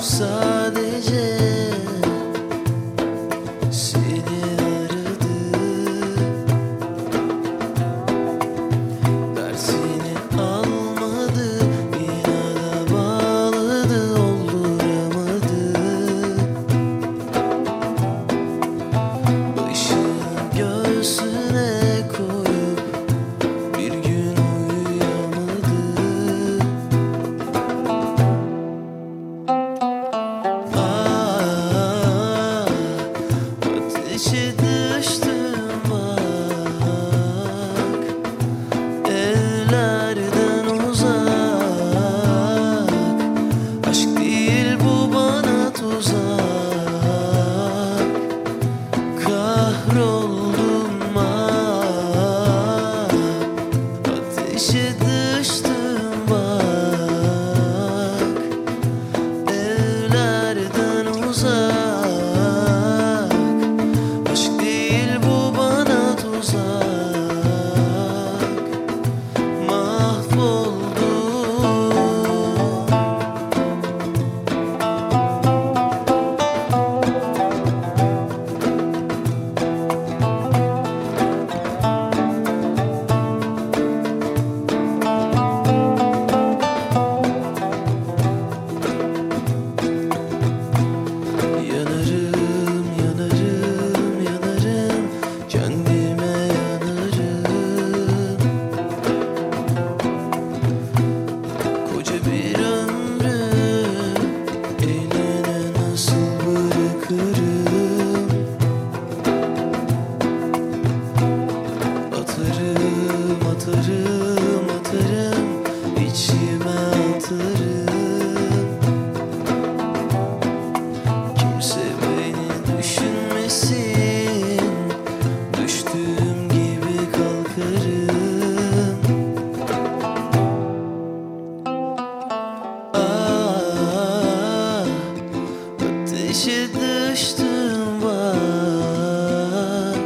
sadece seni aradı. Dersini almadı, inada bağladı, olduramadı. Başını göğsüne koyup bir gün uyuyamadı. Ateşe düştüm bak, evlerden uzak. Aşk değil bu, bana tuzak. Kahroldum ah, ateşe düştüm bak, evlerden uzak. Aşk değil bu, bana tuzak. Mahvoldum. Yanarım, yanarım, yanarım, kendime yanarım. Koca bir ömrü eline nasıl bırakırım? Atarım, atarım, atarım, içime atarım. Kimse beni düşünmesin, düştüğüm gibi kalkarım. Ah, ateşe düştüm bak,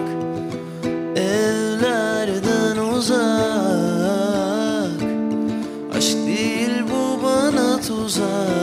evlerden uzak. Aşk değil bu, bana tuzak.